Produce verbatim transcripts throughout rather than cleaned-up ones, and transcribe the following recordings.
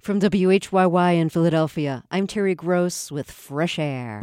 From W H Y Y in Philadelphia, I'm Terry Gross with Fresh Air.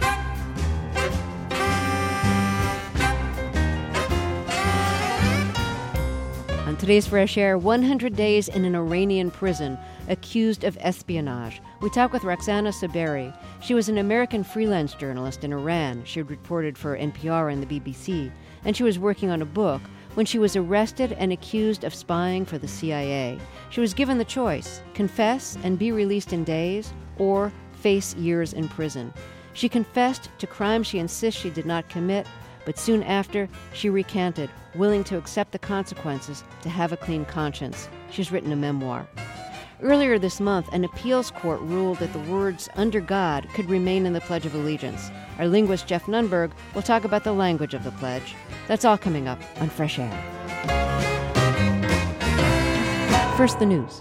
On today's Fresh Air, one hundred days in an Iranian prison, accused of espionage. We talk with Roxana Saberi. She was an American freelance journalist in Iran. She had reported for N P R and the B B C, and she was working on a book when she was arrested and accused of spying for the C I A. She was given the choice, confess and be released in days, or face years in prison. She confessed to crimes she insists she did not commit, but soon after, she recanted, willing to accept the consequences to have a clean conscience. She's written a memoir. Earlier this month, an appeals court ruled that the words "under God" could remain in the Pledge of Allegiance. Our linguist Jeff Nunberg will talk about the language of the pledge. That's all coming up on Fresh Air. First, the news.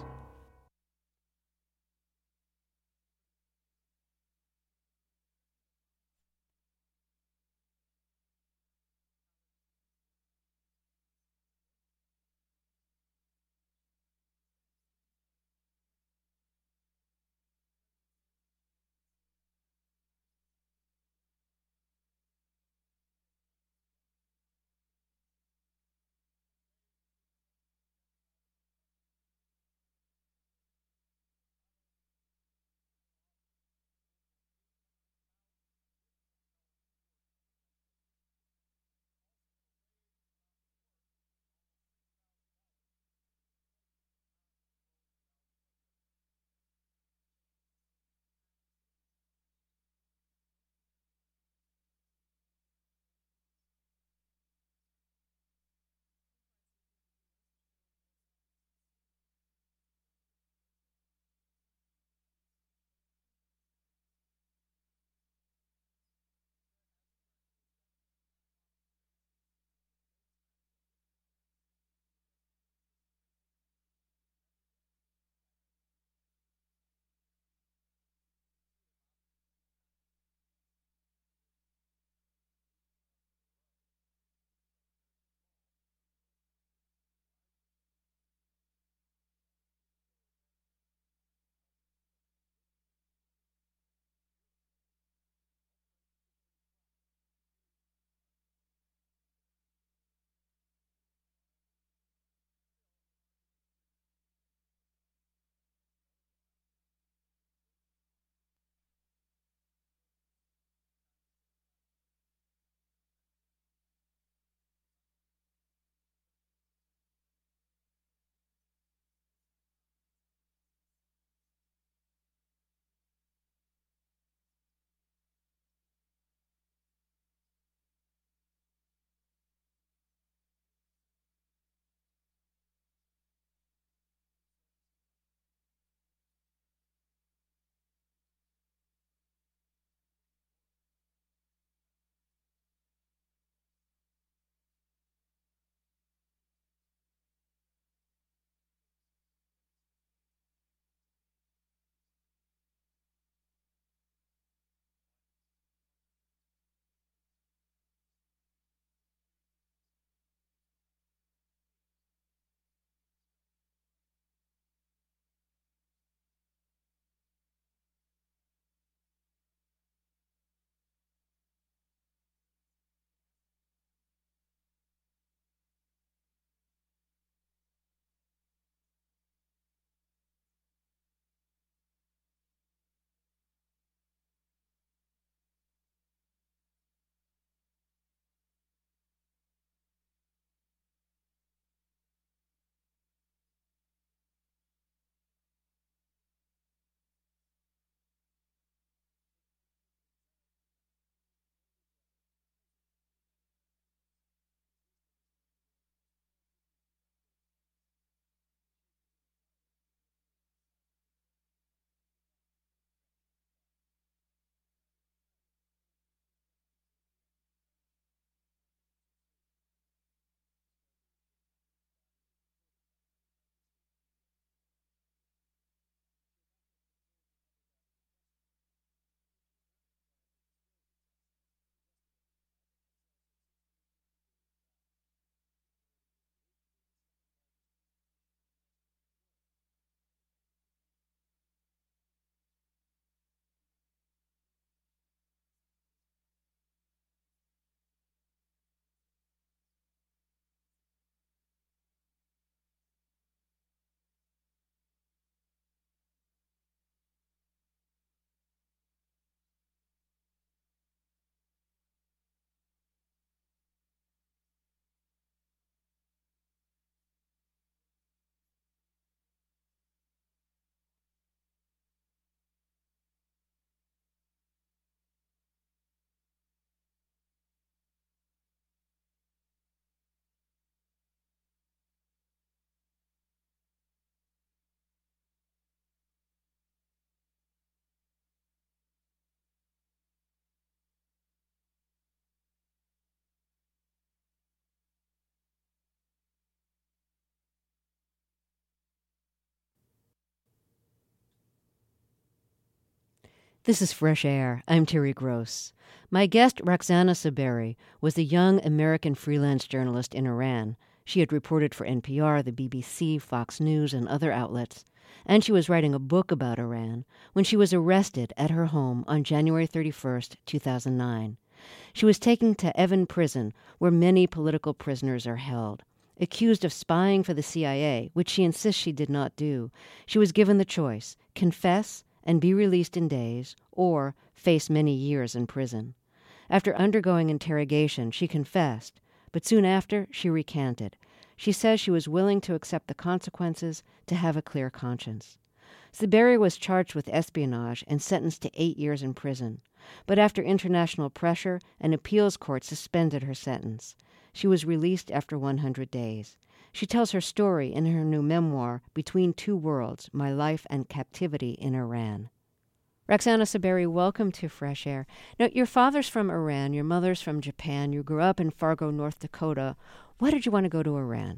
This is Fresh Air. I'm Terry Gross. My guest, Roxana Saberi, was a young American freelance journalist in Iran. She had reported for N P R, the B B C, Fox News, and other outlets. And she was writing a book about Iran when she was arrested at her home on January thirty-first, two thousand nine. She was taken to Evin Prison, where many political prisoners are held. Accused of spying for the C I A, which she insists she did not do, she was given the choice: confess and be released in days, or face many years in prison. After undergoing interrogation, she confessed, but soon after, she recanted. She says she was willing to accept the consequences to have a clear conscience. Saberi was charged with espionage and sentenced to eight years in prison. But after international pressure, an appeals court suspended her sentence. She was released after one hundred days. She tells her story in her new memoir, Between Two Worlds, My Life and Captivity in Iran. Roxana Saberi, welcome to Fresh Air. Now, your father's from Iran, your mother's from Japan. You grew up in Fargo, North Dakota. Why did you want to go to Iran?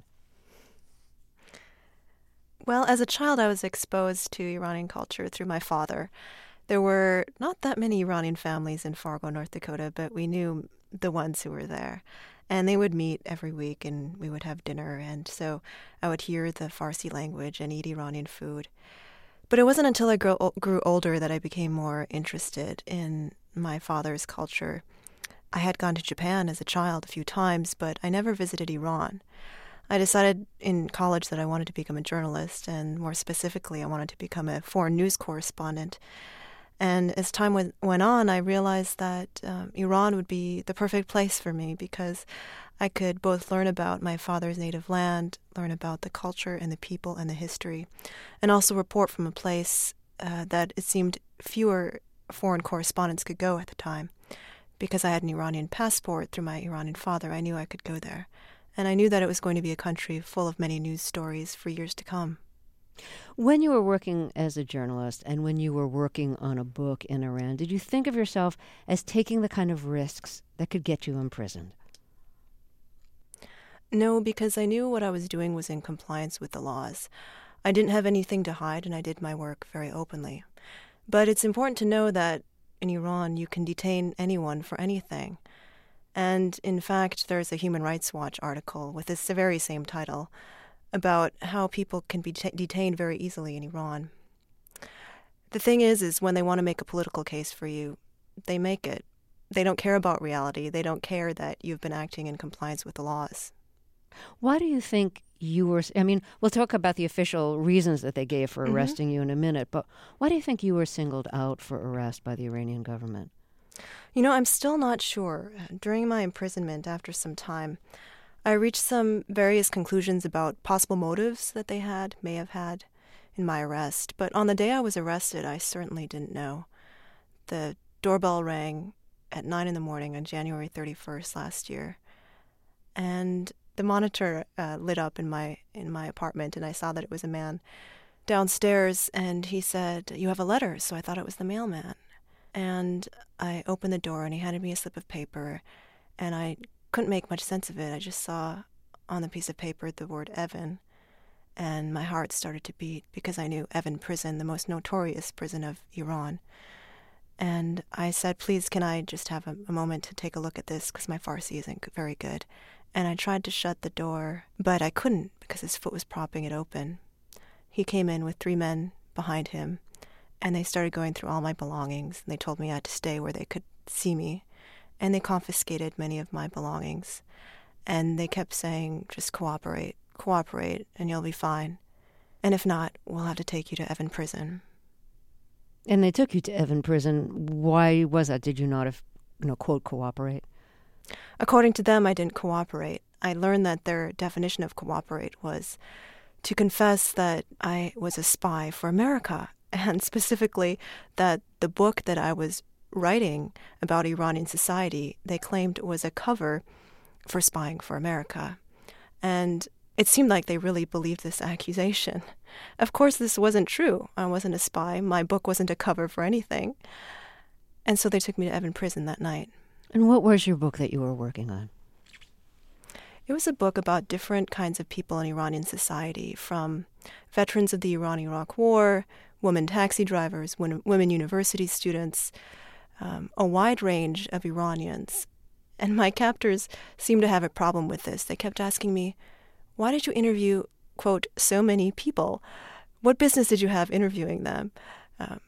Well, as a child, I was exposed to Iranian culture through my father. There were not that many Iranian families in Fargo, North Dakota, but we knew the ones who were there. And they would meet every week, and we would have dinner. And so I would hear the Farsi language and eat Iranian food. But it wasn't until I grew, grew older that I became more interested in my father's culture. I had gone to Japan as a child a few times, but I never visited Iran. I decided in college that I wanted to become a journalist, and more specifically, I wanted to become a foreign news correspondent. And as time went, went on, I realized that um, Iran would be the perfect place for me because I could both learn about my father's native land, learn about the culture and the people and the history, and also report from a place uh, that it seemed fewer foreign correspondents could go at the time. Because I had an Iranian passport through my Iranian father, I knew I could go there. And I knew that it was going to be a country full of many news stories for years to come. When you were working as a journalist and when you were working on a book in Iran, did you think of yourself as taking the kind of risks that could get you imprisoned? No, because I knew what I was doing was in compliance with the laws. I didn't have anything to hide, and I did my work very openly. But it's important to know that in Iran, you can detain anyone for anything. And in fact, there's a Human Rights Watch article with this very same title about how people can be t- detained very easily in Iran. The thing is, is when they want to make a political case for you, they make it. They don't care about reality. They don't care that you've been acting in compliance with the laws. Why do you think you were, I mean, we'll talk about the official reasons that they gave for arresting mm-hmm. you in a minute, but why do you think you were singled out for arrest by the Iranian government? You know, I'm still not sure. During my imprisonment, after some time, I reached some various conclusions about possible motives that they had, may have had, in my arrest. But on the day I was arrested, I certainly didn't know. The doorbell rang at nine in the morning on January thirty-first last year. And the monitor uh, lit up in my in my apartment, and I saw that it was a man downstairs, and he said, "You have a letter." So I thought it was the mailman. And I opened the door, and he handed me a slip of paper, and I couldn't make much sense of it. I just saw on the piece of paper the word Evin, and my heart started to beat because I knew Evin Prison, the most notorious prison of Iran. And I said, "Please, can I just have a, a moment to take a look at this, because my Farsi isn't very good." And I tried to shut the door, but I couldn't because his foot was propping it open. He came in with three men behind him, and they started going through all my belongings, and they told me I had to stay where they could see me. And they confiscated many of my belongings. And they kept saying, "Just cooperate, cooperate, and you'll be fine. And if not, we'll have to take you to Evin Prison." And they took you to Evin Prison. Why was that? Did you not, have, you know, quote, cooperate? According to them, I didn't cooperate. I learned that their definition of cooperate was to confess that I was a spy for America, and specifically that the book that I was writing about Iranian society, they claimed was a cover for spying for America. And it seemed like they really believed this accusation. Of course, this wasn't true. I wasn't a spy. My book wasn't a cover for anything. And so they took me to Evin Prison that night. And what was your book that you were working on? It was a book about different kinds of people in Iranian society, from veterans of the Iran-Iraq War, women taxi drivers, women university students, um, a wide range of Iranians. And my captors seemed to have a problem with this. They kept asking me, why did you interview, quote, so many people? What business did you have interviewing them? Um,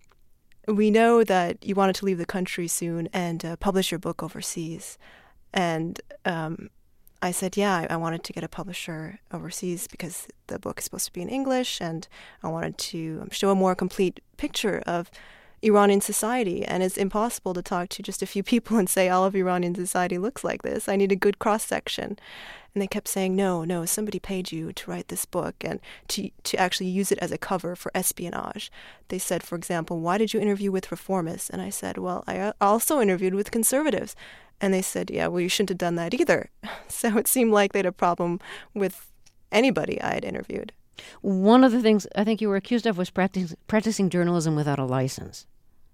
we know that you wanted to leave the country soon and uh, publish your book overseas. And um, I said, yeah, I, I wanted to get a publisher overseas because the book is supposed to be in English, and I wanted to show a more complete picture of Iranian society. And it's impossible to talk to just a few people and say all of Iranian society looks like this. I need a good cross-section. And they kept saying, no, no, somebody paid you to write this book and to to actually use it as a cover for espionage. They said, for example, why did you interview with reformists? And I said, well, I also interviewed with conservatives. And they said, yeah, well, you shouldn't have done that either. So it seemed like they had a problem with anybody I had interviewed. One of the things I think you were accused of was practicing, practicing journalism without a license.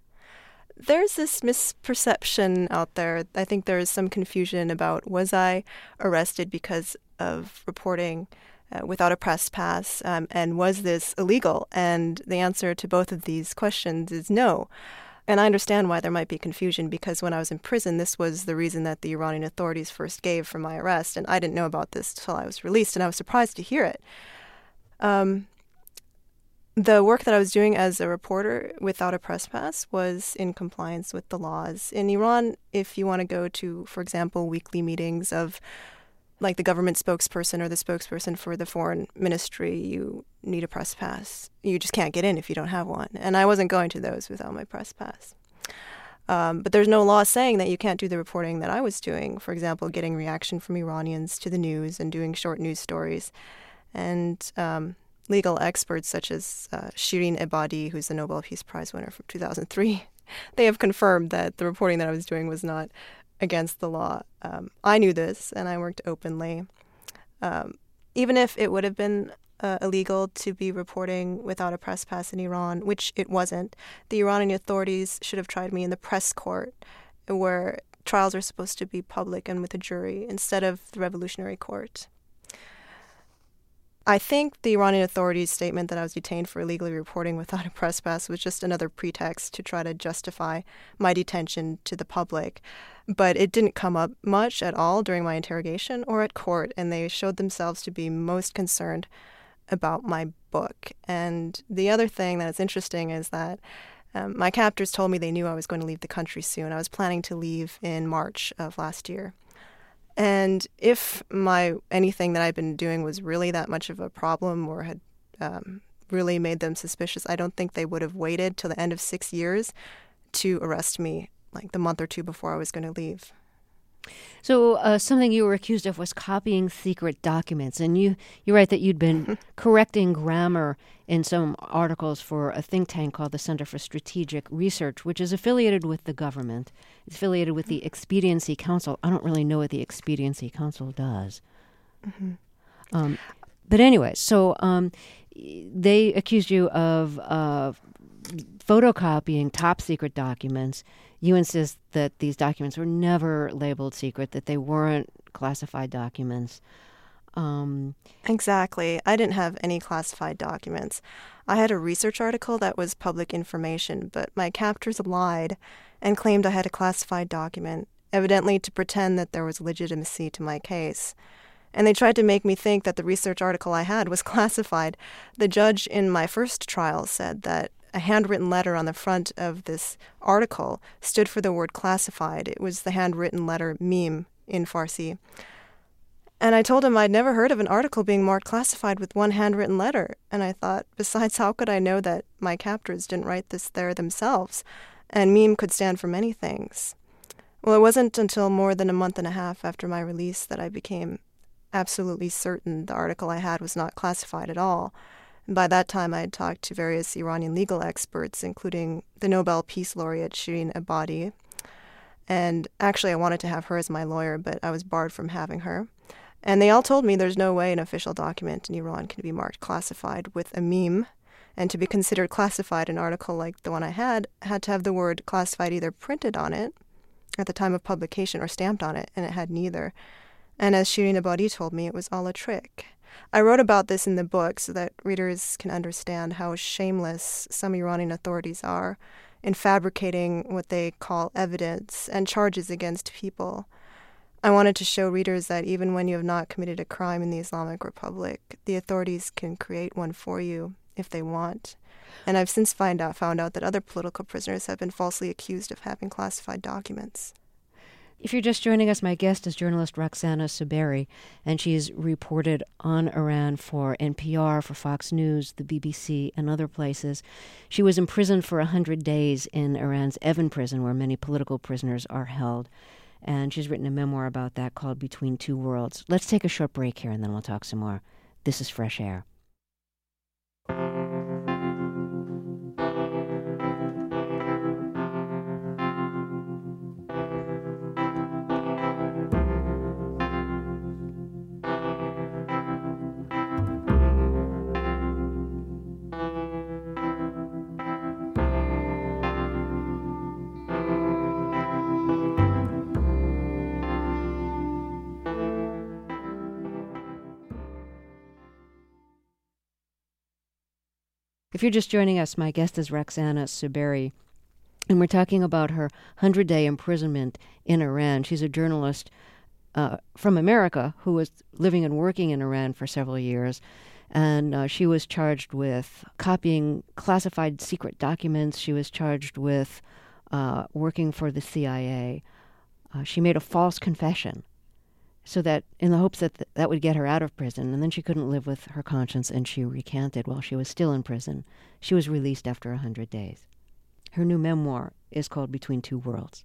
There's this misperception out there. I think there is some confusion about, was I arrested because of reporting uh, without a press pass, um, and was this illegal? And the answer to both of these questions is no. And I understand why there might be confusion, because when I was in prison, this was the reason that the Iranian authorities first gave for my arrest, and I didn't know about this till I was released, and I was surprised to hear it. Um, The work that I was doing as a reporter without a press pass was in compliance with the laws. In Iran, if you want to go to, for example, weekly meetings of like the government spokesperson or the spokesperson for the foreign ministry, you need a press pass. You just can't get in if you don't have one. And I wasn't going to those without my press pass. Um, but there's no law saying that you can't do the reporting that I was doing. For example, getting reaction from Iranians to the news and doing short news stories. And um, legal experts such as uh, Shirin Ebadi, who's the Nobel Peace Prize winner from two thousand three, they have confirmed that the reporting that I was doing was not against the law. Um, I knew this, and I worked openly. Um, even if it would have been uh, illegal to be reporting without a press pass in Iran, which it wasn't, the Iranian authorities should have tried me in the press court, where trials are supposed to be public and with a jury, instead of the Revolutionary Court. I think the Iranian authorities' statement that I was detained for illegally reporting without a press pass was just another pretext to try to justify my detention to the public. But it didn't come up much at all during my interrogation or at court, and they showed themselves to be most concerned about my book. And the other thing that is interesting is that um, my captors told me they knew I was going to leave the country soon. I was planning to leave in March of last year. And if my anything that I'd been doing was really that much of a problem or had um, really made them suspicious, I don't think they would have waited till the end of six years to arrest me, like the month or two before I was going to leave. So uh, something you were accused of was copying secret documents. And you, you write that you'd been correcting grammar in some articles for a think tank called the Center for Strategic Research, which is affiliated with the government. It's affiliated with the Expediency Council. I don't really know what the Expediency Council does. Mm-hmm. Um, but anyway, so um, they accused you of uh, photocopying top secret documents. You insist that these documents were never labeled secret, that they weren't classified documents. Um, exactly. I didn't have any classified documents. I had a research article that was public information, but my captors lied and claimed I had a classified document, evidently to pretend that there was legitimacy to my case. And they tried to make me think that the research article I had was classified. The judge in my first trial said that a handwritten letter on the front of this article stood for the word classified. It was the handwritten letter meme in Farsi. And I told him I'd never heard of an article being marked classified with one handwritten letter. And I thought, besides, how could I know that my captors didn't write this there themselves? And meme could stand for many things. Well, it wasn't until more than a month and a half after my release that I became absolutely certain the article I had was not classified at all. By that time, I had talked to various Iranian legal experts, including the Nobel Peace Laureate Shirin Ebadi. And actually, I wanted to have her as my lawyer, but I was barred from having her. And they all told me there's no way an official document in Iran can be marked classified with a meme. And to be considered classified, an article like the one I had had to have the word classified either printed on it at the time of publication or stamped on it, and it had neither. And as Shirin Ebadi told me, it was all a trick. I wrote about this in the book so that readers can understand how shameless some Iranian authorities are in fabricating what they call evidence and charges against people. I wanted to show readers that even when you have not committed a crime in the Islamic Republic, the authorities can create one for you if they want. And I've since find out, found out that other political prisoners have been falsely accused of having classified documents. If you're just joining us, my guest is journalist Roxana Saberi, and she's reported on Iran for N P R, for Fox News, the B B C, and other places. She was imprisoned for one hundred days in Iran's Evin prison, where many political prisoners are held. And she's written a memoir about that called Between Two Worlds. Let's take a short break here, and then we'll talk some more. This is Fresh Air. If you're just joining us, my guest is Roxana Saberi, and we're talking about her hundred-day imprisonment in Iran. She's a journalist uh, from America who was living and working in Iran for several years, and uh, she was charged with copying classified secret documents. She was charged with uh, working for the C I A. Uh, she made a false confession, so that in the hopes that th- that would get her out of prison, and then she couldn't live with her conscience, and she recanted while she was still in prison. She was released after one hundred days. Her new memoir is called Between Two Worlds.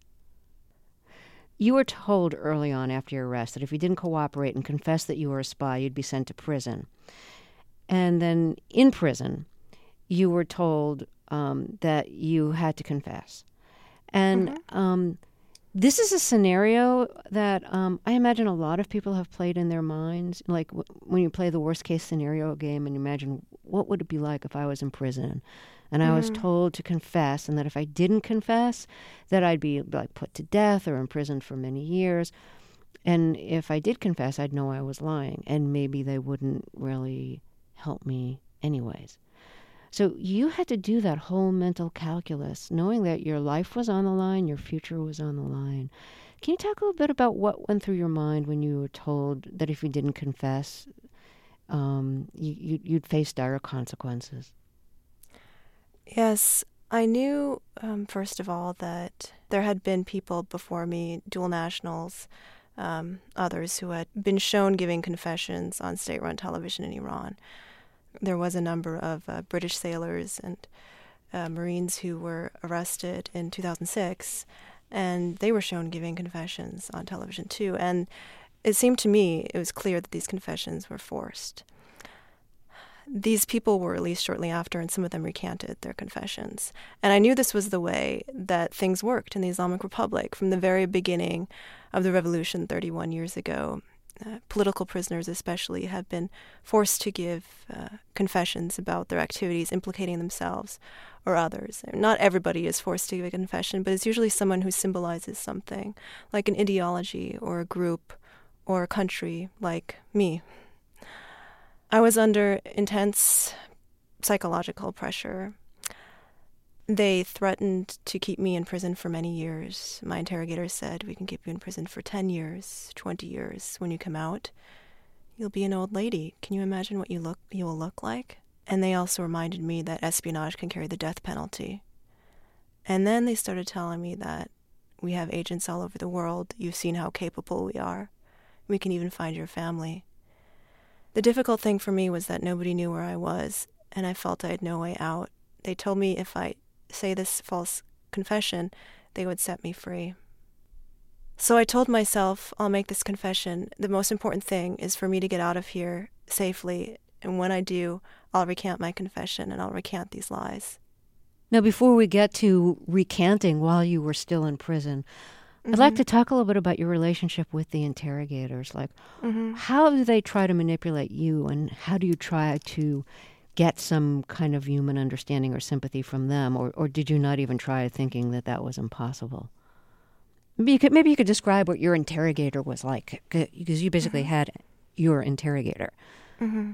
You were told early on after your arrest that if you didn't cooperate and confess that you were a spy, you'd be sent to prison. And then in prison, you were told um, that you had to confess. And mm-hmm. um This is a scenario that um, I imagine a lot of people have played in their minds. Like w- when you play the worst case scenario game and you imagine, what would it be like if I was in prison and mm. I was told to confess, and that if I didn't confess, that I'd be like put to death or imprisoned for many years. And if I did confess, I'd know I was lying, and maybe they wouldn't really help me anyways. So you had to do that whole mental calculus, knowing that your life was on the line, your future was on the line. Can you talk a little bit about what went through your mind when you were told that if you didn't confess, um, you, you'd face dire consequences? Yes, I knew, um, first of all, that there had been people before me, dual nationals, um, others who had been shown giving confessions on state-run television in Iran. There was a number of uh, British sailors and uh, Marines who were arrested in two thousand six, and they were shown giving confessions on television too. And it seemed to me it was clear that these confessions were forced. These people were released shortly after, and some of them recanted their confessions. And I knew this was the way that things worked in the Islamic Republic from the very beginning of the revolution thirty-one years ago. Uh, political prisoners especially have been forced to give uh, confessions about their activities implicating themselves or others. Not everybody is forced to give a confession, but it's usually someone who symbolizes something, like an ideology or a group or a country, like me. I was under intense psychological pressure. They threatened to keep me in prison for many years. My interrogator said, we can keep you in prison for ten years, twenty years. When you come out, you'll be an old lady. Can you imagine what you look you will look like? And they also reminded me that espionage can carry the death penalty. And then they started telling me that we have agents all over the world. You've seen how capable we are. We can even find your family. The difficult thing for me was that nobody knew where I was, and I felt I had no way out. They told me if I say this false confession, they would set me free. So I told myself, I'll make this confession. The most important thing is for me to get out of here safely, and when I do, I'll recant my confession and I'll recant these lies. Now, before we get to recanting while you were still in prison, mm-hmm. I'd like to talk a little bit about your relationship with the interrogators. Like, mm-hmm. how do they try to manipulate you, and how do you try to get some kind of human understanding or sympathy from them, or, or did you not even try thinking that that was impossible? Maybe you could, maybe you could describe what your interrogator was like, because you basically mm-hmm. had your interrogator. Mm-hmm.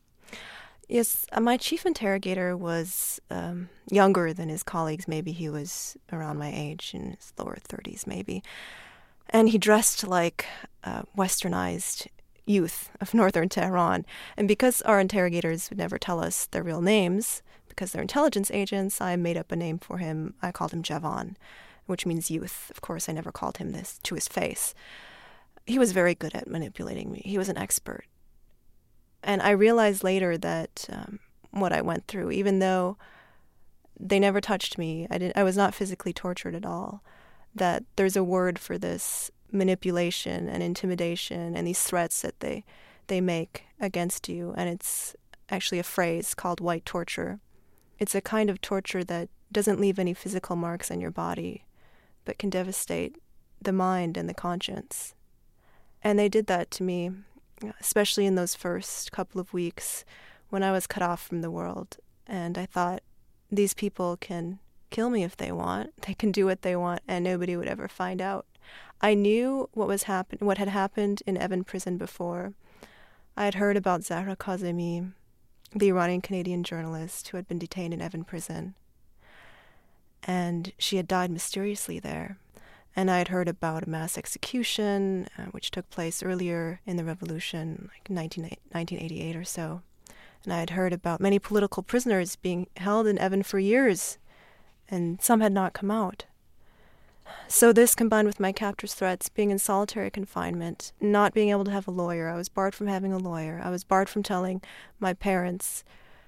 Yes, uh, my chief interrogator was um, younger than his colleagues. Maybe he was around my age, in his lower thirties, maybe. And he dressed like uh, westernized youth of northern Tehran. And because our interrogators would never tell us their real names, because they're intelligence agents, I made up a name for him. I called him Javan, which means youth. Of course, I never called him this to his face. He was very good at manipulating me. He was an expert. And I realized later that um, what I went through, even though they never touched me, I didn't, I was not physically tortured at all, that there's a word for this manipulation and intimidation and these threats that they they make against you, and it's actually a phrase called white torture. It's a kind of torture that doesn't leave any physical marks on your body, but can devastate the mind and the conscience. And they did that to me, especially in those first couple of weeks when I was cut off from the world. And I thought, these people can kill me if they want. They can do what they want, and nobody would ever find out. I knew what was happen- what had happened in Evin prison before. I had heard about Zahra Kazemi, the Iranian-Canadian journalist who had been detained in Evin prison. And she had died mysteriously there. And I had heard about a mass execution, uh, which took place earlier in the revolution, like nineteen eighty-eight or so. And I had heard about many political prisoners being held in Evin for years, and some had not come out. So this, combined with my captor's threats, being in solitary confinement, not being able to have a lawyer, I was barred from having a lawyer. I was barred from telling my parents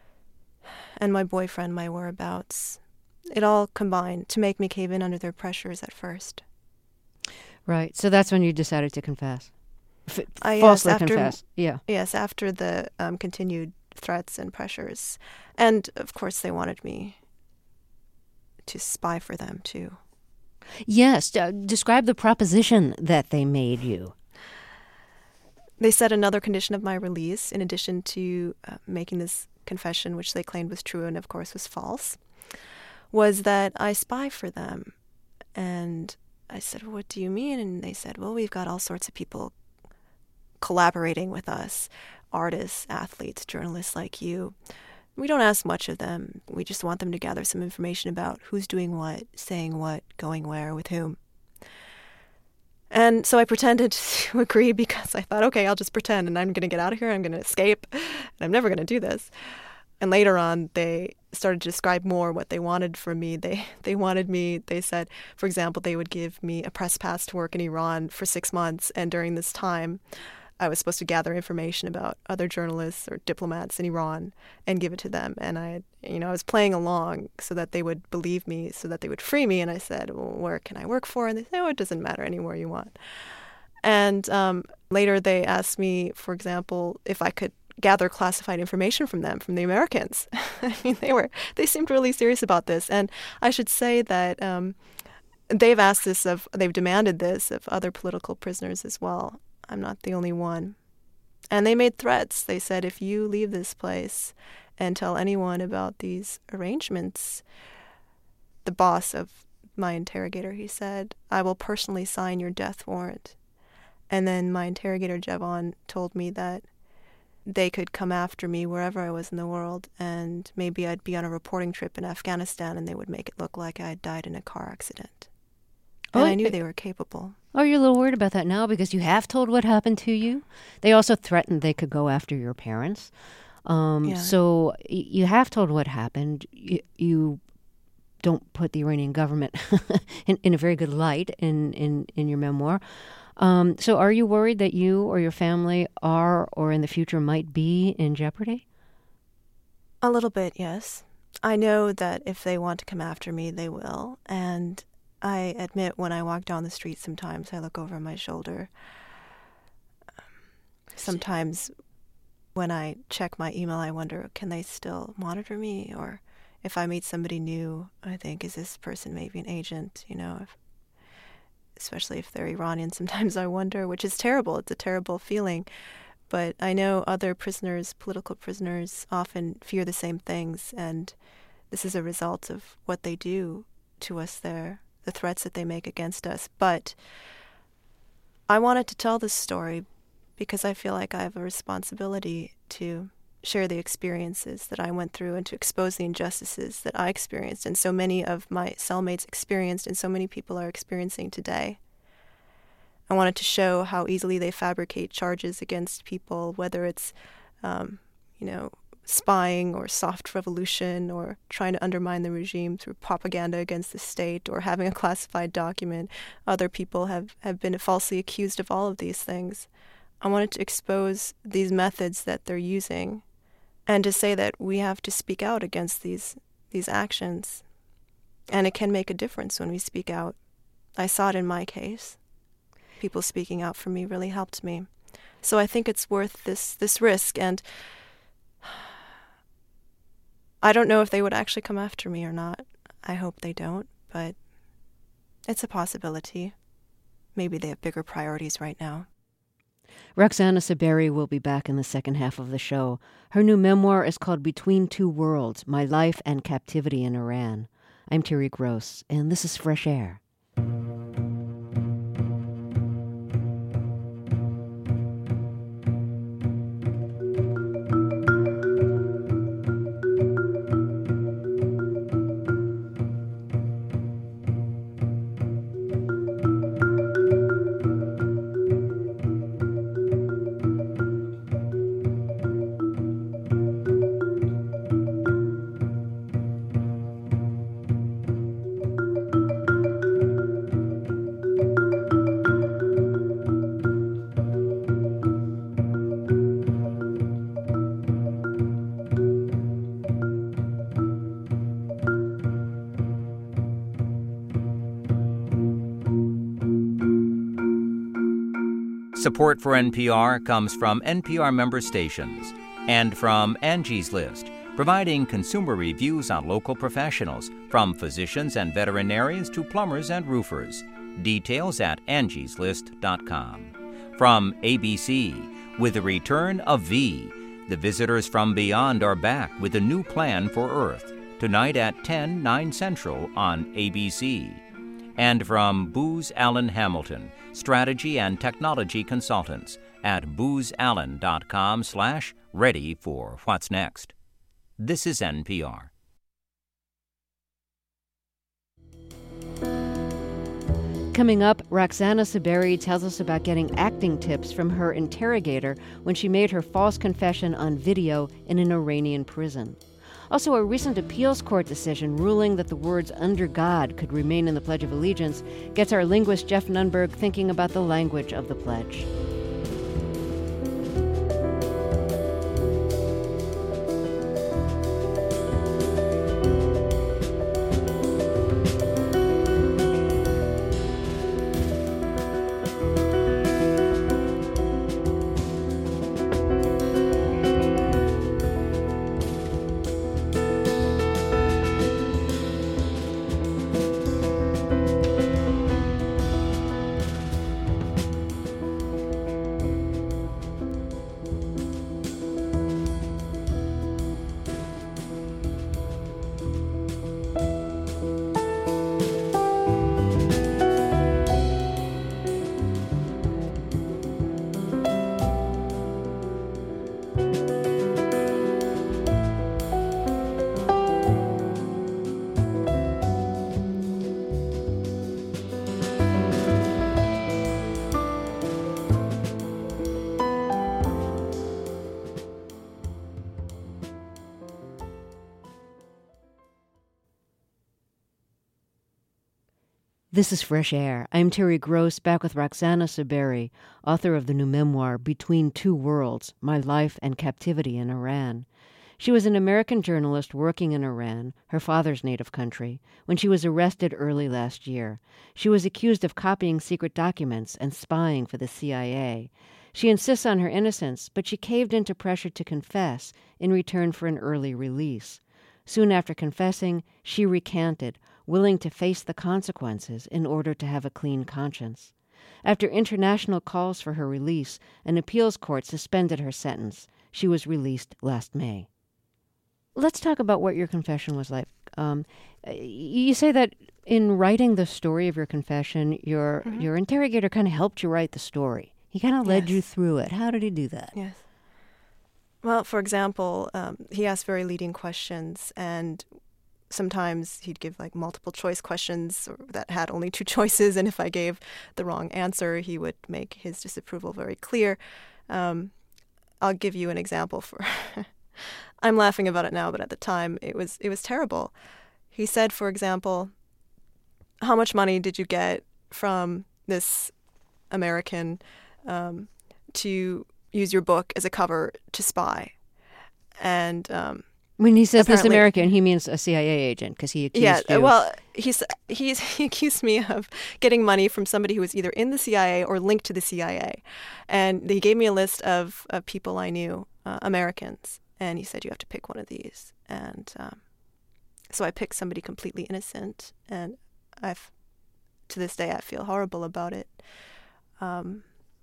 and my boyfriend my whereabouts. It all combined to make me cave in under their pressures at first. Right. So that's when you decided to confess. F- uh, yes, falsely after, confess. Yeah. Yes, after the um, continued threats and pressures. And, of course, they wanted me to spy for them, too. Yes. Uh, describe the proposition that they made you. They said another condition of my release, in addition to uh, making this confession, which they claimed was true and, of course, was false, was that I spy for them. And I said, well, what do you mean? And they said, well, we've got all sorts of people collaborating with us, artists, athletes, journalists like you. We don't ask much of them. We just want them to gather some information about who's doing what, saying what, going where, with whom. And so I pretended to agree because I thought, okay, I'll just pretend and I'm going to get out of here. I'm going to escape and I'm never going to do this. And later on, they started to describe more what they wanted from me. They they wanted me, they said, for example, they would give me a press pass to work in Iran for six months. And during this time, I was supposed to gather information about other journalists or diplomats in Iran and give it to them. And I, you know, I was playing along so that they would believe me, so that they would free me. And I said, well, where can I work for? And they said, oh, it doesn't matter, anywhere you want. And um, later they asked me, for example, if I could gather classified information from them, from the Americans. I mean, they were, they seemed really serious about this. And I should say that um, they've asked this of, they've demanded this of other political prisoners as well. I'm not the only one. And they made threats. They said, if you leave this place and tell anyone about these arrangements, the boss of my interrogator, he said, I will personally sign your death warrant. And then my interrogator, Javan, told me that they could come after me wherever I was in the world, and maybe I'd be on a reporting trip in Afghanistan and they would make it look like I had died in a car accident. And oh, I knew they were capable. Oh, you're a little worried about that now because you have told what happened to you. They also threatened they could go after your parents. Um, yeah. So y- you have told what happened. You, you don't put the Iranian government in, in a very good light in, in, in your memoir. Um, so are you worried that you or your family are or in the future might be in jeopardy? A little bit, yes. I know that if they want to come after me, they will. And I admit when I walk down the street sometimes I look over my shoulder. Sometimes when I check my email, I wonder, can they still monitor me? Or if I meet somebody new, I think, is this person maybe an agent? You know, if, especially if they're Iranian, sometimes I wonder, which is terrible. It's a terrible feeling. But I know other prisoners, political prisoners, often fear the same things. And this is a result of what they do to us there, the threats that they make against us. But I wanted to tell this story because I feel like I have a responsibility to share the experiences that I went through and to expose the injustices that I experienced and so many of my cellmates experienced and so many people are experiencing today. I wanted to show how easily they fabricate charges against people, whether it's, um, you know, spying or soft revolution or trying to undermine the regime through propaganda against the state or having a classified document. Other people have, have been falsely accused of all of these things. I wanted to expose these methods that they're using and to say that we have to speak out against these these actions. And it can make a difference when we speak out. I saw it in my case. People speaking out for me really helped me. So I think it's worth this this risk, and I don't know if they would actually come after me or not. I hope they don't, but it's a possibility. Maybe they have bigger priorities right now. Roxana Saberi will be back in the second half of the show. Her new memoir is called Between Two Worlds, My Life and Captivity in Iran. I'm Terry Gross, and this is Fresh Air. Support for N P R comes from N P R member stations and from Angie's List, providing consumer reviews on local professionals, from physicians and veterinarians to plumbers and roofers. Details at angies list dot com. From A B C, with the return of V, the visitors from beyond are back with a new plan for Earth, tonight at ten, nine Central on A B C. And from Booz Allen Hamilton, strategy and technology consultants at booz allen dot com slash ready for what's next. This is N P R. Coming up, Roxana Saberi tells us about getting acting tips from her interrogator when she made her false confession on video in an Iranian prison. Also, a recent appeals court decision ruling that the words "under God" could remain in the Pledge of Allegiance gets our linguist Jeff Nunberg thinking about the language of the pledge. This is Fresh Air. I'm Terry Gross, back with Roxana Saberi, author of the new memoir, Between Two Worlds, My Life and Captivity in Iran. She was an American journalist working in Iran, her father's native country, when she was arrested early last year. She was accused of copying secret documents and spying for the C I A. She insists on her innocence, but she caved into pressure to confess in return for an early release. Soon after confessing, she recanted, willing to face the consequences in order to have a clean conscience. After international calls for her release, an appeals court suspended her sentence. She was released last May. Let's talk about what your confession was like. Um, you say that in writing the story of your confession, your mm-hmm. your interrogator kind of helped you write the story. He kind of led yes. you through it. How did he do that? Yes. Well, for example, um, he asked very leading questions, and sometimes he'd give like multiple choice questions that had only two choices, and if I gave the wrong answer, he would make his disapproval very clear. Um, I'll give you an example for I'm laughing about it now, but at the time it was it was terrible. He said, for example, how much money did you get from this American um, to use your book as a cover to spy? And um, when he says this American, he means a C I A agent, because he accused yeah, you. well, he's, he's, he accused me of getting money from somebody who was either in the C I A or linked to the C I A. And he gave me a list of, of people I knew, uh, Americans, and he said, you have to pick one of these. And um, so I picked somebody completely innocent, and I've, to this day, I feel horrible about it. Um,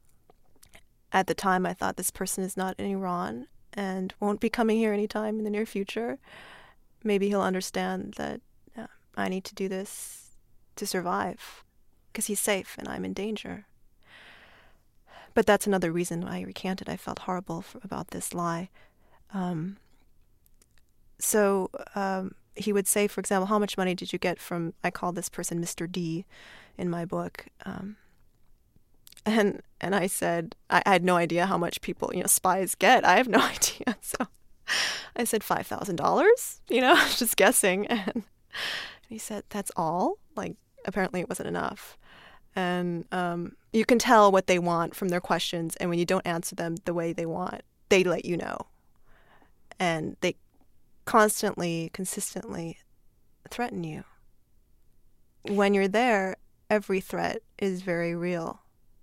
at the time, I thought this person is not in Iran and won't be coming here anytime in the near future. Maybe he'll understand that uh, I need to do this to survive, because he's safe and I'm in danger. But that's another reason why I recanted. I felt horrible for, about this lie. Um, so um, he would say, for example, how much money did you get from, I call this person Mister D in my book. Um, and and I said, I, I had no idea how much people, you know, spies get. I have no idea. So I said five thousand dollars, you know, I was just guessing. And he said, that's all? Like, apparently it wasn't enough. And um, you can tell what they want from their questions. And when you don't answer them the way they want, they let you know. And they constantly, consistently threaten you. When you're there, every threat is very real.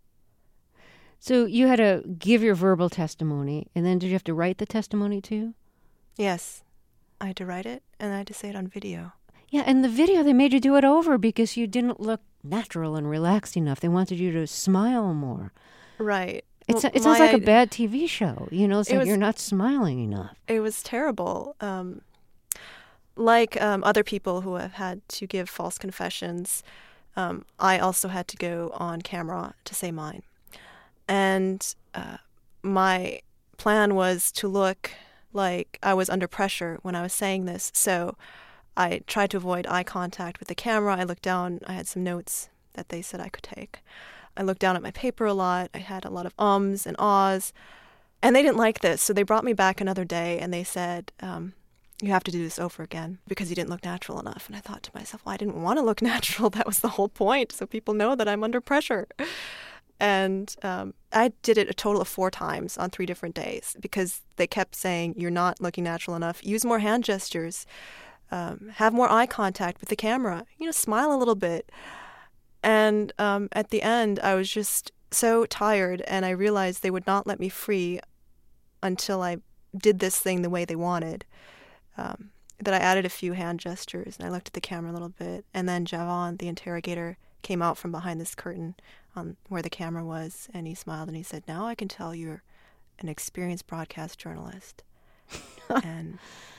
So you had to give your verbal testimony, and then did you have to write the testimony too? Yes. I had to write it, and I had to say it on video. Yeah, and the video, they made you do it over because you didn't look natural and relaxed enough. They wanted you to smile more. Right. It's, well, it sounds like I, a bad T V show. You know, it's like was, you're not smiling enough. It was terrible. Um, like um, other people who have had to give false confessions, um, I also had to go on camera to say mine. And uh, my plan was to look like I was under pressure when I was saying this. So I tried to avoid eye contact with the camera. I looked down. I had some notes that they said I could take. I looked down at my paper a lot. I had a lot of ums and ahs. And they didn't like this. So they brought me back another day and they said, um, you have to do this over again because you didn't look natural enough. And I thought to myself, well, I didn't want to look natural. That was the whole point. So people know that I'm under pressure. And um, I did it a total of four times on three different days because they kept saying, you're not looking natural enough. Use more hand gestures. Um, have more eye contact with the camera. You know, smile a little bit. And um, at the end, I was just so tired, and I realized they would not let me free until I did this thing the way they wanted. Um, that I added a few hand gestures, and I looked at the camera a little bit. And then Javan, the interrogator, came out from behind this curtain on where the camera was, and he smiled and he said, now I can tell you're an experienced broadcast journalist. And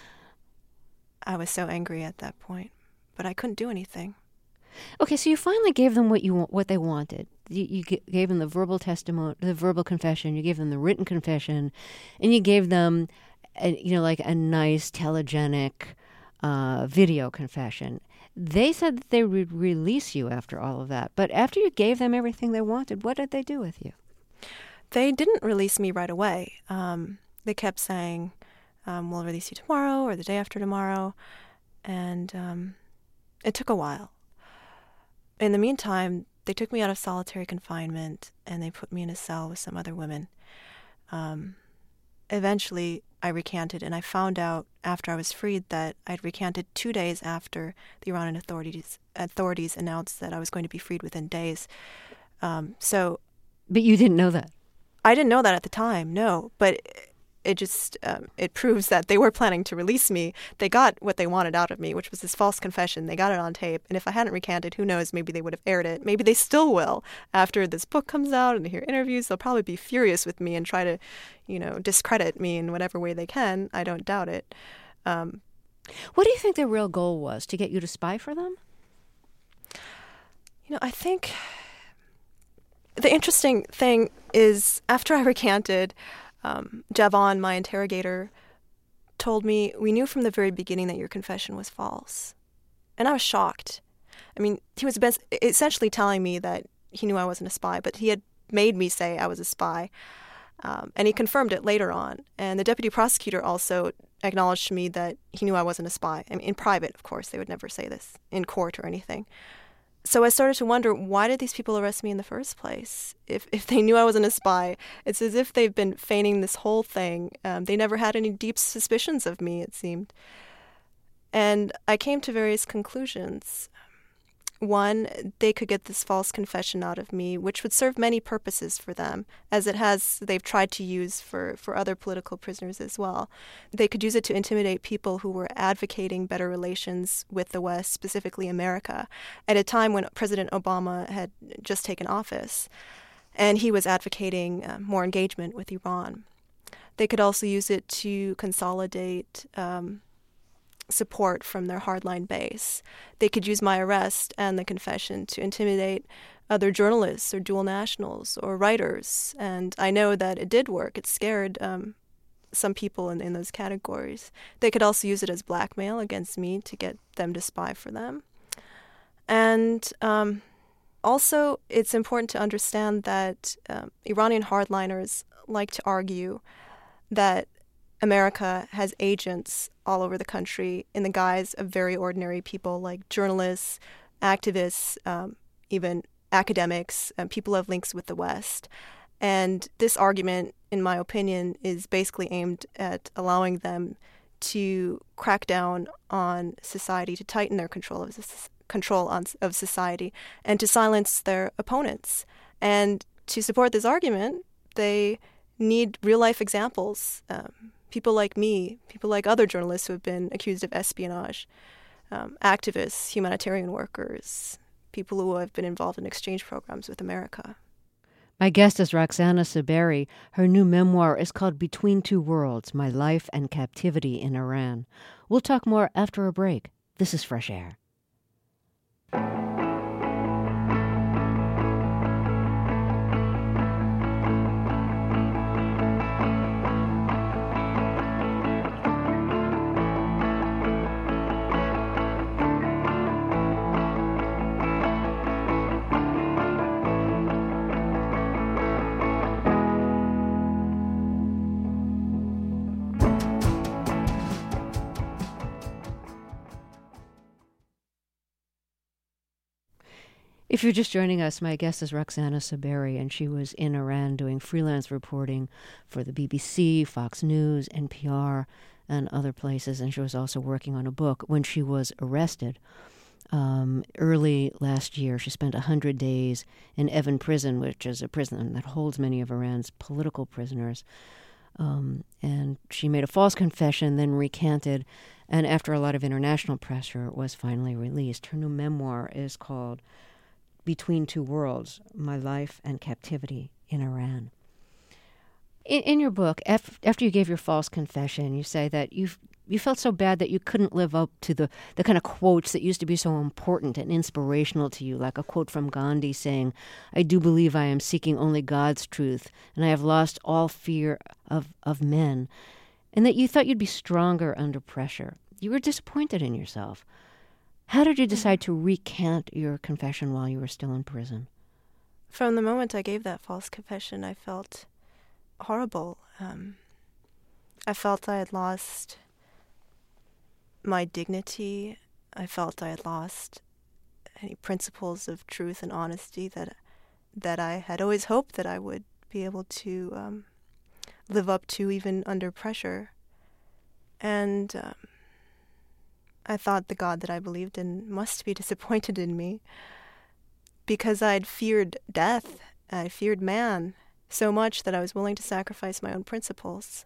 I was so angry at that point, but I couldn't do anything. Okay, so you finally gave them what you what they wanted. You, you g- gave them the verbal testimony, the verbal confession. You gave them the written confession, and you gave them, a, you know, like a nice telegenic uh, video confession. They said that they would release you after all of that. But after you gave them everything they wanted, what did they do with you? They didn't release me right away. Um, they kept saying, um, we'll release you tomorrow or the day after tomorrow. And um, it took a while. In the meantime, they took me out of solitary confinement and they put me in a cell with some other women. Um, eventually, I recanted, and I found out after I was freed that I'd recanted two days after the Iranian authorities authorities announced that I was going to be freed within days. Um, so, but you didn't know that. I didn't know that at the time, no. But it just um, it proves that they were planning to release me. They got what they wanted out of me, which was this false confession. They got it on tape, and if I hadn't recanted, who knows? Maybe they would have aired it. Maybe they still will after this book comes out and they hear interviews. They'll probably be furious with me and try to, you know, discredit me in whatever way they can. I don't doubt it. Um, what do you think their real goal was? To get you to spy for them? You know, I think the interesting thing is after I recanted, Um, Javon, my interrogator, told me, "We knew from the very beginning that your confession was false." And I was shocked. I mean, he was best, essentially telling me that he knew I wasn't a spy, but he had made me say I was a spy. Um, and he confirmed it later on. And the deputy prosecutor also acknowledged to me that he knew I wasn't a spy. I mean, in private, of course. They would never say this in court or anything. So I started to wonder, why did these people arrest me in the first place? If if they knew I wasn't a spy, it's as if they've been feigning this whole thing. Um, they never had any deep suspicions of me, it seemed. And I came to various conclusions. One, they could get this false confession out of me, which would serve many purposes for them, as it has, they've tried to use for, for other political prisoners as well. They could use it to intimidate people who were advocating better relations with the West, specifically America, at a time when President Obama had just taken office, and he was advocating uh, more engagement with Iran. They could also use it to consolidate um, support from their hardline base. They could use my arrest and the confession to intimidate other journalists or dual nationals or writers. And I know that it did work. It scared um, some people in, in those categories. They could also use it as blackmail against me to get them to spy for them. And um, also, it's important to understand that um, Iranian hardliners like to argue that America has agents all over the country in the guise of very ordinary people like journalists, activists, um, even academics, and people who have links with the West. And this argument, in my opinion, is basically aimed at allowing them to crack down on society, to tighten their control of control on, of society, and to silence their opponents. And to support this argument, they need real-life examples. Um, People like me, people like other journalists who have been accused of espionage, um, activists, humanitarian workers, people who have been involved in exchange programs with America. My guest is Roxana Saberi. Her new memoir is called Between Two Worlds, My Life and Captivity in Iran. We'll talk more after a break. This is Fresh Air. If you're just joining us, my guest is Roxana Saberi, and she was in Iran doing freelance reporting for the B B C, Fox News, N P R, and other places, and she was also working on a book when she was arrested. Um, early last year, she spent one hundred days in Evin Prison, which is a prison that holds many of Iran's political prisoners. Um, and she made a false confession, then recanted, and after a lot of international pressure, was finally released. Her new memoir is called Between Two Worlds, My Life and Captivity in Iran. In, in your book, af- after you gave your false confession, you say that you you felt so bad that you couldn't live up to the, the kind of quotes that used to be so important and inspirational to you, like a quote from Gandhi saying, "I do believe I am seeking only God's truth, and I have lost all fear of, of men," and that you thought you'd be stronger under pressure. You were disappointed in yourself. How did you decide to recant your confession while you were still in prison? From the moment I gave that false confession, I felt horrible. Um, I felt I had lost my dignity. I felt I had lost any principles of truth and honesty that that I had always hoped that I would be able to um, live up to, even under pressure. And um, I thought the God that I believed in must be disappointed in me, because I'd feared death, I feared man so much that I was willing to sacrifice my own principles.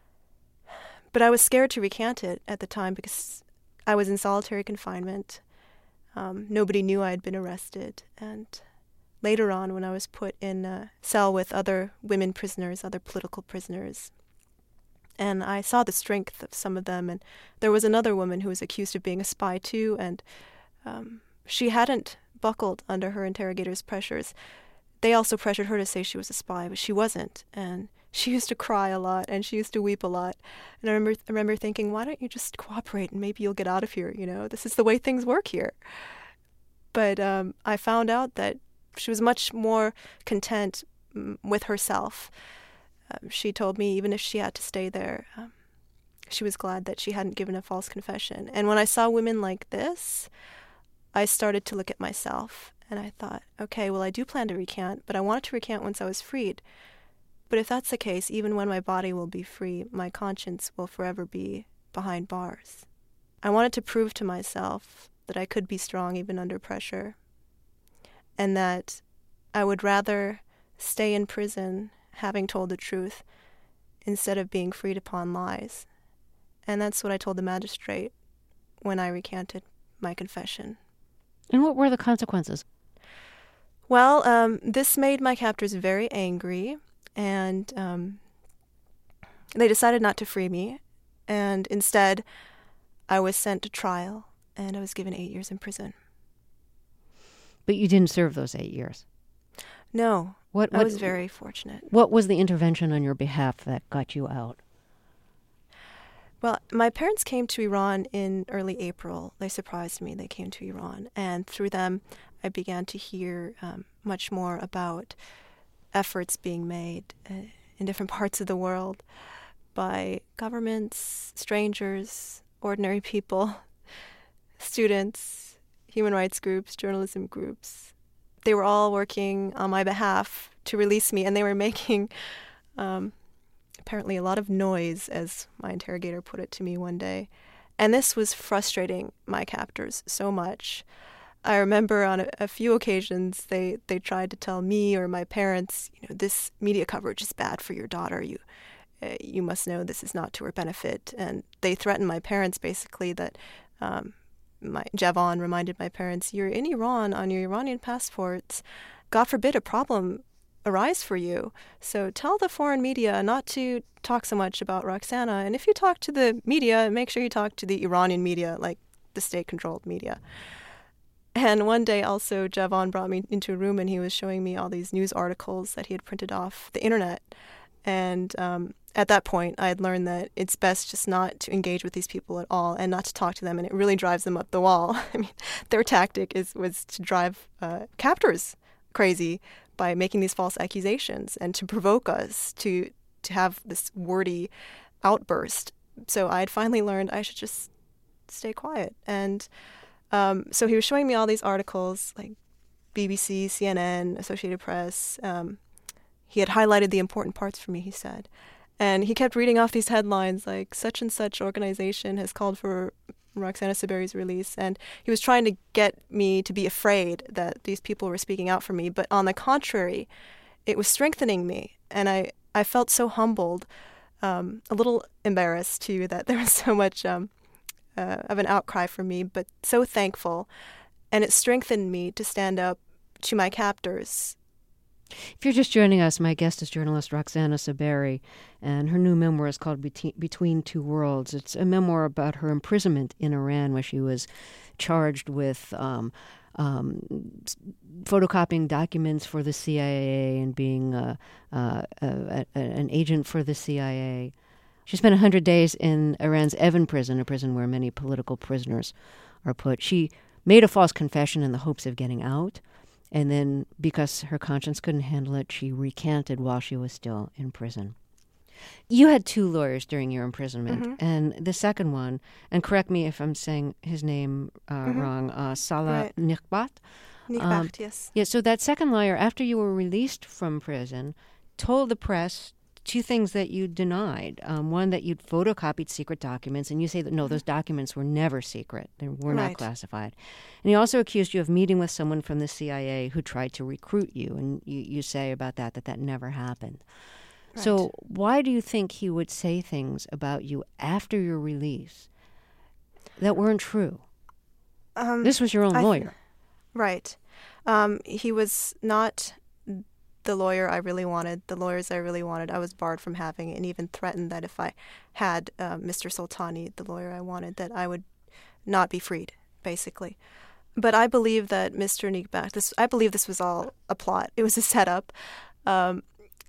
But I was scared to recant it at the time because I was in solitary confinement. Um, nobody knew I had been arrested. And later on, when I was put in a cell with other women prisoners, other political prisoners, and I saw the strength of some of them, and there was another woman who was accused of being a spy too, and um, she hadn't buckled under her interrogators' pressures. They also pressured her to say she was a spy, but she wasn't, and she used to cry a lot and she used to weep a lot. And I remember, I remember thinking, why don't you just cooperate and maybe you'll get out of here, you know? This is the way things work here. But um, I found out that she was much more content mm, with herself. Um, she told me even if she had to stay there, um, she was glad that she hadn't given a false confession. And when I saw women like this, I started to look at myself. And I thought, okay, well, I do plan to recant, but I wanted to recant once I was freed. But if that's the case, even when my body will be free, my conscience will forever be behind bars. I wanted to prove to myself that I could be strong even under pressure, and that I would rather stay in prison having told the truth instead of being freed upon lies. And that's what I told the magistrate when I recanted my confession. And what were the consequences? Well, um, this made my captors very angry. And um, they decided not to free me. And instead, I was sent to trial, and I was given eight years in prison. But you didn't serve those eight years? No. What, I what, was very fortunate. What was the intervention on your behalf that got you out? Well, my parents came to Iran in early April. They surprised me. They came to Iran. And through them, I began to hear um, much more about efforts being made uh, in different parts of the world by governments, strangers, ordinary people, students, human rights groups, journalism groups. They were all working on my behalf to release me, and they were making um, apparently a lot of noise, as my interrogator put it to me one day. And this was frustrating my captors so much. I remember on a, a few occasions they, they tried to tell me or my parents, you know, this media coverage is bad for your daughter. You uh, you must know this is not to her benefit. And they threatened my parents basically that um, my Javan reminded my parents, you're in Iran on your Iranian passports. God forbid a problem arise for you. So tell the foreign media not to talk so much about Roxana. And if you talk to the media, make sure you talk to the Iranian media, like the state-controlled media. And one day also, Javan brought me into a room and he was showing me all these news articles that he had printed off the internet. And um, at that point, I had learned that it's best just not to engage with these people at all and not to talk to them. And it really drives them up the wall. I mean, their tactic is was to drive uh, captors crazy by making these false accusations and to provoke us to to have this wordy outburst. So I had finally learned I should just stay quiet. And Um, so he was showing me all these articles, like B B C, C N N, Associated Press. Um, he had highlighted the important parts for me, he said. And he kept reading off these headlines, like such and such organization has called for Roxana Saberi's release. And he was trying to get me to be afraid that these people were speaking out for me. But on the contrary, it was strengthening me. And I, I felt so humbled, um, a little embarrassed, too, that there was so much Um, Uh, of an outcry for me, but so thankful. And it strengthened me to stand up to my captors. If you're just joining us, my guest is journalist Roxana Saberi, and her new memoir is called Between Two Worlds. It's a memoir about her imprisonment in Iran, where she was charged with um, um, photocopying documents for the C I A and being uh, uh, uh, an agent for the C I A. She spent one hundred days in Iran's Evin prison, a prison where many political prisoners are put. She made a false confession in the hopes of getting out, and then because her conscience couldn't handle it, she recanted while she was still in prison. You had two lawyers during your imprisonment, mm-hmm. and the second one, and correct me if I'm saying his name uh, mm-hmm. wrong, uh, Salah right. Nikhbat. Nikhbat, um, yes. Yeah, so that second lawyer, after you were released from prison, told the press two things that you denied. Um, one, that you'd photocopied secret documents, and you say that, no, those documents were never secret. They were right. not classified. And he also accused you of meeting with someone from the C I A who tried to recruit you, and you, you say about that that that never happened. Right. So why do you think he would say things about you after your release that weren't true? Um, this was your own I, lawyer. Right. Um, he was not the lawyer I really wanted, the lawyers I really wanted. I was barred from having, and even threatened that if I had uh, Mister Soltani, the lawyer I wanted, that I would not be freed, basically. But I believe that Mister Nikhbat, this, I believe this was all a plot. It was a setup. Um,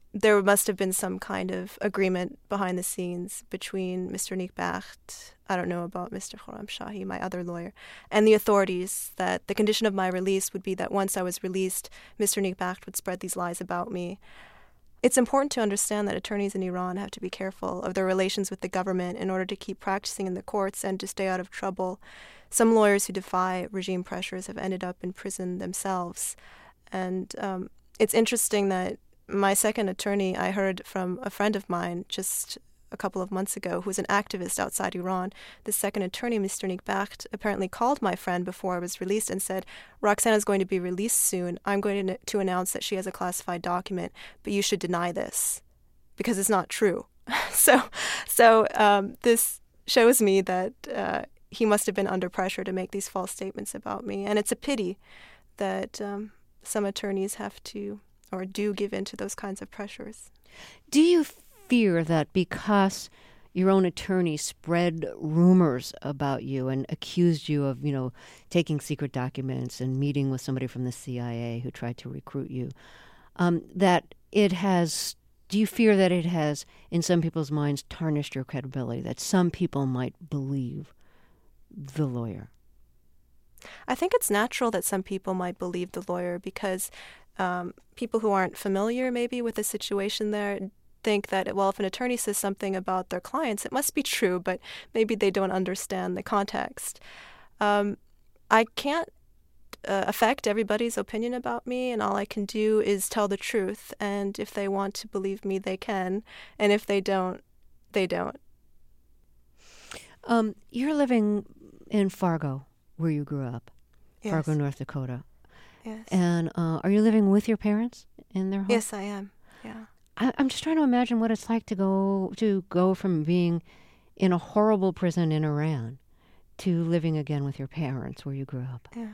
there must have been some kind of agreement behind the scenes between Mister Nikbacht, I don't know about Mister Khorramshahi, my other lawyer, and the authorities, that the condition of my release would be that once I was released, Mister Nikbacht would spread these lies about me. It's important to understand that attorneys in Iran have to be careful of their relations with the government in order to keep practicing in the courts and to stay out of trouble. Some lawyers who defy regime pressures have ended up in prison themselves. And um, it's interesting that my second attorney, I heard from a friend of mine just a couple of months ago, who's an activist outside Iran. The second attorney, Mister Nikbacht, apparently called my friend before I was released and said, Roxana is going to be released soon. I'm going to, to announce that she has a classified document, but you should deny this because it's not true. so so um, this shows me that uh, he must have been under pressure to make these false statements about me. And it's a pity that um, some attorneys have to or do give in to those kinds of pressures. Do you fear that because your own attorney spread rumors about you and accused you of, you know, taking secret documents and meeting with somebody from the C I A who tried to recruit you, um, that it has, do you fear that it has, in some people's minds, tarnished your credibility, that some people might believe the lawyer? I think it's natural that some people might believe the lawyer because um, people who aren't familiar maybe with the situation there think that, well, if an attorney says something about their clients, it must be true, but maybe they don't understand the context. Um, I can't uh, affect everybody's opinion about me, and all I can do is tell the truth. And if they want to believe me, they can. And if they don't, they don't. Um, you're living in Fargo, where you grew up, Yes. Fargo, North Dakota. Yes. And uh, are you living with your parents in their home? Yes, I am. Yeah. I, I'm just trying to imagine what it's like to go to go from being in a horrible prison in Iran to living again with your parents where you grew up. Yeah.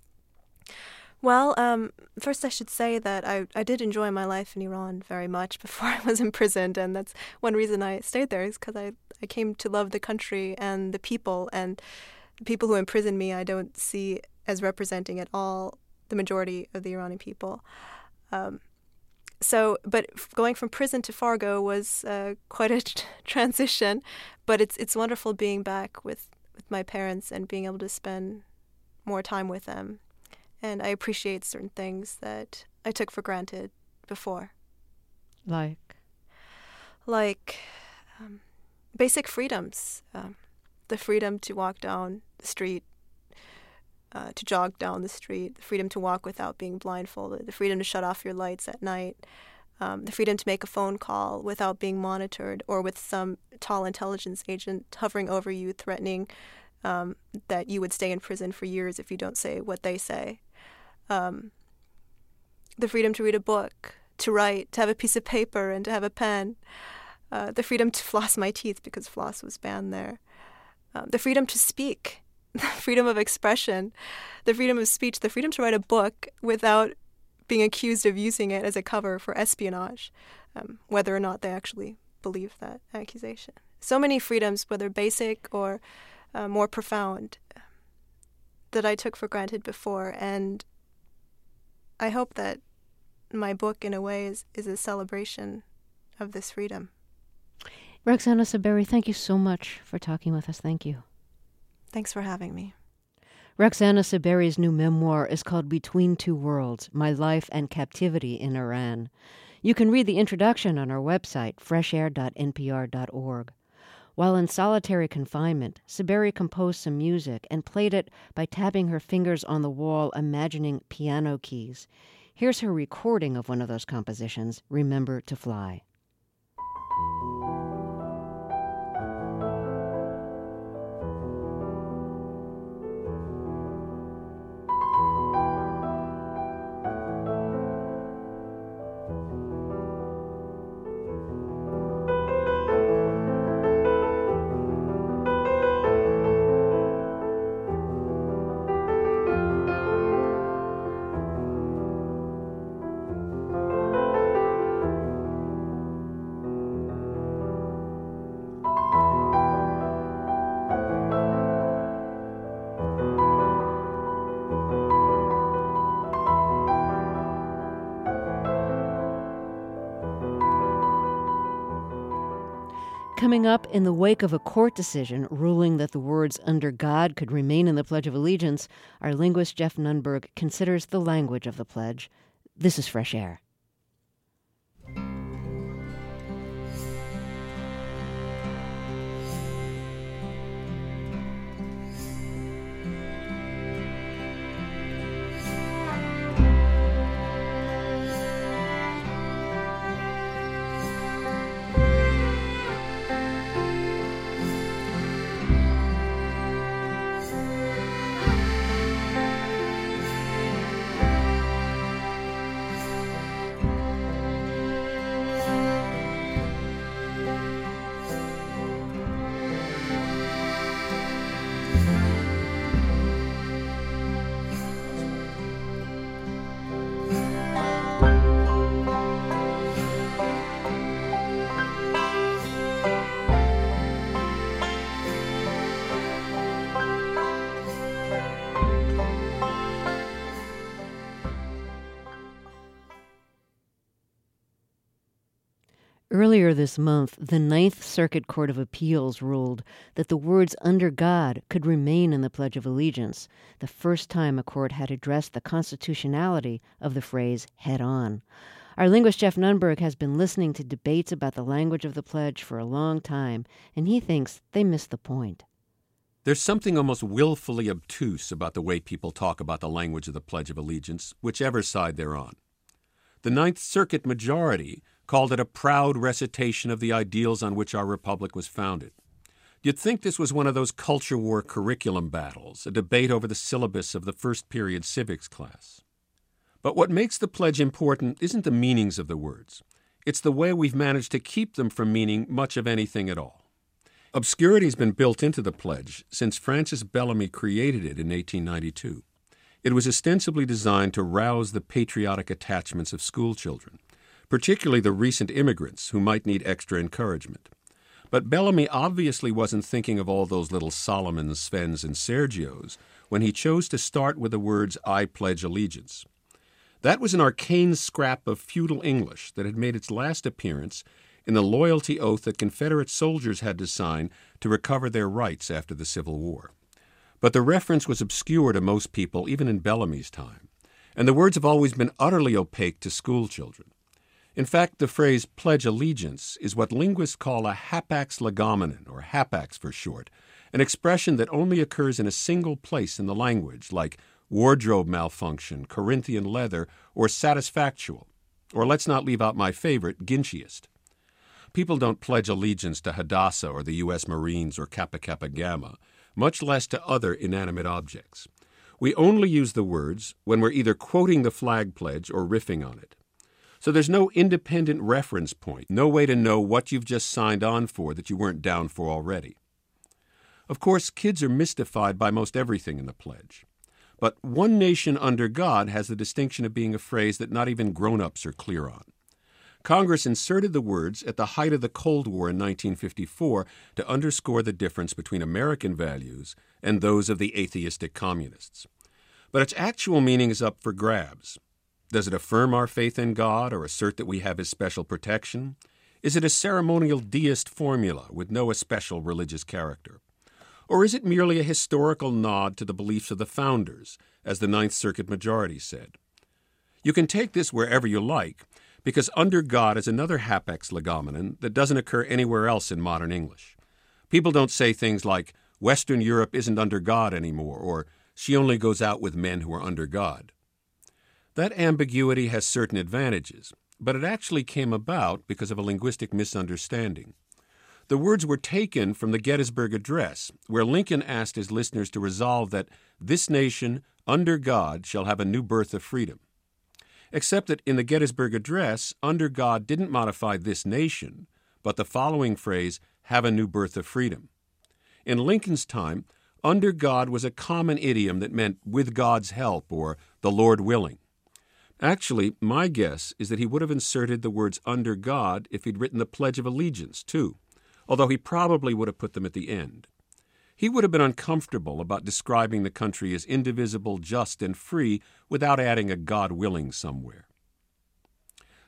Well, um, first I should say that I, I did enjoy my life in Iran very much before I was imprisoned, and that's one reason I stayed there is because I, I came to love the country and the people, and the people who imprisoned me I don't see as representing at all the majority of the Iranian people. Um, So, but going from prison to Fargo was uh, quite a t- transition, but it's it's wonderful being back with, with my parents and being able to spend more time with them. And I appreciate certain things that I took for granted before. Like? Like um, basic freedoms. Um, the freedom to walk down the street, uh, to jog down the street, the freedom to walk without being blindfolded, the freedom to shut off your lights at night, um, the freedom to make a phone call without being monitored or with some tall intelligence agent hovering over you threatening um, that you would stay in prison for years if you don't say what they say. Um, the freedom to read a book, to write, to have a piece of paper and to have a pen, uh, the freedom to floss my teeth because floss was banned there, um, the freedom to speak, the freedom of expression, the freedom of speech, the freedom to write a book without being accused of using it as a cover for espionage, um, whether or not they actually believe that accusation. So many freedoms, whether basic or uh, more profound, that I took for granted before, and I hope that my book, in a way, is, is a celebration of this freedom. Roxana Saberi, thank you so much for talking with us. Thank you. Thanks for having me. Roxana Saberi's new memoir is called Between Two Worlds, My Life and Captivity in Iran. You can read the introduction on our website, fresh air dot n p r dot org. While in solitary confinement, Saberi composed some music and played it by tapping her fingers on the wall, imagining piano keys. Here's her recording of one of those compositions, Remember to Fly. Coming up, in the wake of a court decision ruling that the words "under God" could remain in the Pledge of Allegiance, our linguist Jeff Nunberg considers the language of the pledge. This is Fresh Air. Earlier this month, the Ninth Circuit Court of Appeals ruled that the words "under God" could remain in the Pledge of Allegiance, the first time a court had addressed the constitutionality of the phrase head-on. Our linguist Jeff Nunberg has been listening to debates about the language of the pledge for a long time, and he thinks they missed the point. There's something almost willfully obtuse about the way people talk about the language of the Pledge of Allegiance, whichever side they're on. The Ninth Circuit majority called it a proud recitation of the ideals on which our republic was founded. You'd think this was one of those culture war curriculum battles, a debate over the syllabus of the first period civics class. But what makes the pledge important isn't the meanings of the words. It's the way we've managed to keep them from meaning much of anything at all. Obscurity's been built into the pledge since Francis Bellamy created it in eighteen ninety-two. It was ostensibly designed to rouse the patriotic attachments of schoolchildren, particularly the recent immigrants who might need extra encouragement. But Bellamy obviously wasn't thinking of all those little Solomons, Svens, and Sergios when he chose to start with the words "I pledge allegiance." That was an arcane scrap of feudal English that had made its last appearance in the loyalty oath that Confederate soldiers had to sign to recover their rights after the Civil War. But the reference was obscure to most people, even in Bellamy's time, and the words have always been utterly opaque to schoolchildren. In fact, the phrase "pledge allegiance" is what linguists call a hapax legomenon, or hapax for short, an expression that only occurs in a single place in the language, like wardrobe malfunction, Corinthian leather, or satisfactual, or let's not leave out my favorite, Gynchiest. People don't pledge allegiance to Hadassah or the U S Marines or Kappa Kappa Gamma, much less to other inanimate objects. We only use the words when we're either quoting the flag pledge or riffing on it. So there's no independent reference point, no way to know what you've just signed on for that you weren't down for already. Of course, kids are mystified by most everything in the pledge. But "one nation under God" has the distinction of being a phrase that not even grown-ups are clear on. Congress inserted the words at the height of the Cold War in nineteen fifty-four to underscore the difference between American values and those of the atheistic communists. But its actual meaning is up for grabs. Does it affirm our faith in God or assert that we have His special protection? Is it a ceremonial deist formula with no especial religious character? Or is it merely a historical nod to the beliefs of the founders, as the Ninth Circuit majority said? You can take this wherever you like, because "under God" is another hapax legomenon that doesn't occur anywhere else in modern English. People don't say things like, "Western Europe isn't under God anymore," or "she only goes out with men who are under God." That ambiguity has certain advantages, but it actually came about because of a linguistic misunderstanding. The words were taken from the Gettysburg Address, where Lincoln asked his listeners to resolve that "this nation, under God, shall have a new birth of freedom." Except that in the Gettysburg Address, "under God" didn't modify "this nation," but the following phrase, "have a new birth of freedom." In Lincoln's time, "under God" was a common idiom that meant "with God's help" or "the Lord willing." Actually, my guess is that he would have inserted the words "under God" if he'd written the Pledge of Allegiance, too, although he probably would have put them at the end. He would have been uncomfortable about describing the country as indivisible, just, and free without adding a "God willing" somewhere.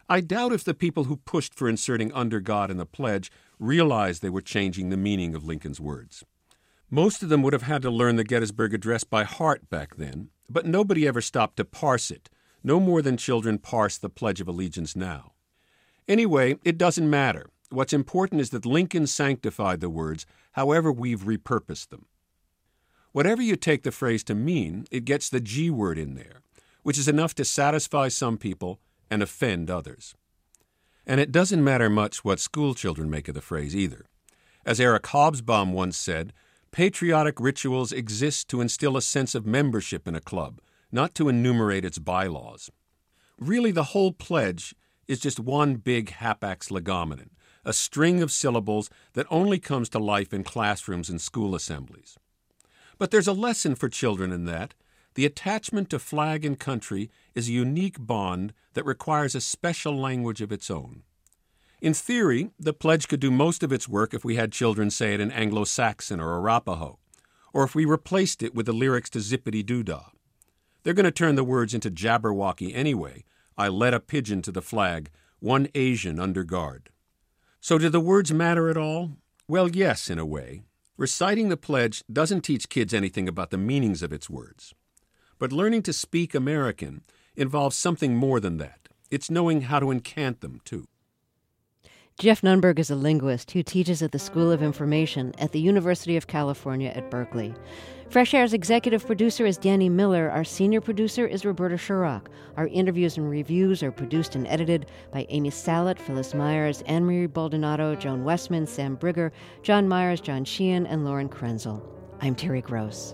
I doubt if the people who pushed for inserting under God in the pledge realized they were changing the meaning of Lincoln's words. Most of them would have had to learn the Gettysburg Address by heart back then, but nobody ever stopped to parse it, no more than children parse the Pledge of Allegiance now. Anyway, it doesn't matter. What's important is that Lincoln sanctified the words, however we've repurposed them. Whatever you take the phrase to mean, it gets the G word in there, which is enough to satisfy some people and offend others. And it doesn't matter much what school children make of the phrase either. As Eric Hobsbawm once said, patriotic rituals exist to instill a sense of membership in a club, not to enumerate its bylaws. Really, the whole pledge is just one big hapax legomenon, a string of syllables that only comes to life in classrooms and school assemblies. But there's a lesson for children in that. The attachment to flag and country is a unique bond that requires a special language of its own. In theory, the pledge could do most of its work if we had children say it in Anglo-Saxon or Arapaho, or if we replaced it with the lyrics to Zippity-Doo-Dah. They're going to turn the words into Jabberwocky anyway. I led a pigeon to the flag, one Asian under guard. So do the words matter at all? Well, yes, in a way. Reciting the pledge doesn't teach kids anything about the meanings of its words. But learning to speak American involves something more than that. It's knowing how to incant them, too. Jeff Nunberg is a linguist who teaches at the School of Information at the University of California at Berkeley. Fresh Air's executive producer is Danny Miller. Our senior producer is Roberta Shurrock. Our interviews and reviews are produced and edited by Amy Salet, Phyllis Myers, Anne-Marie Baldonado, Joan Westman, Sam Brigger, John Myers, John Sheehan, and Lauren Krenzel. I'm Terry Gross.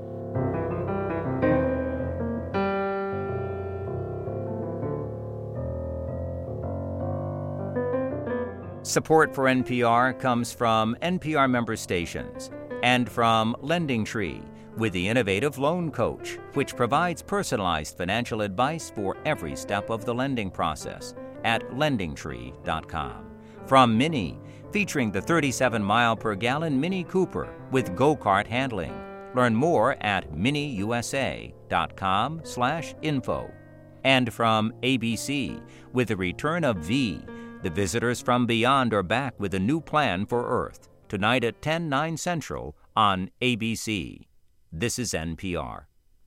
Support for N P R comes from N P R member stations and from Lending Tree with the innovative Loan Coach, which provides personalized financial advice for every step of the lending process at lending tree dot com. From Mini, featuring the thirty-seven mile per gallon Mini Cooper with go-kart handling. Learn more at mini u s a dot com slash info. And from A B C with the return of V, The Visitors from Beyond are back with a new plan for Earth, tonight at ten, nine Central on A B C. This is N P R.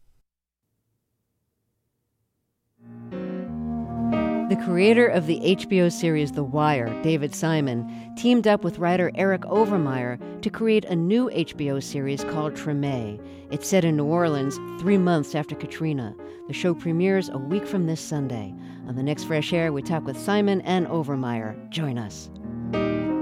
The creator of the H B O series The Wire, David Simon, teamed up with writer Eric Overmyer to create a new H B O series called Treme. It's set in New Orleans three months after Katrina. The show premieres a week from this Sunday. On the next Fresh Air, we talk with Simon and Overmyer. Join us.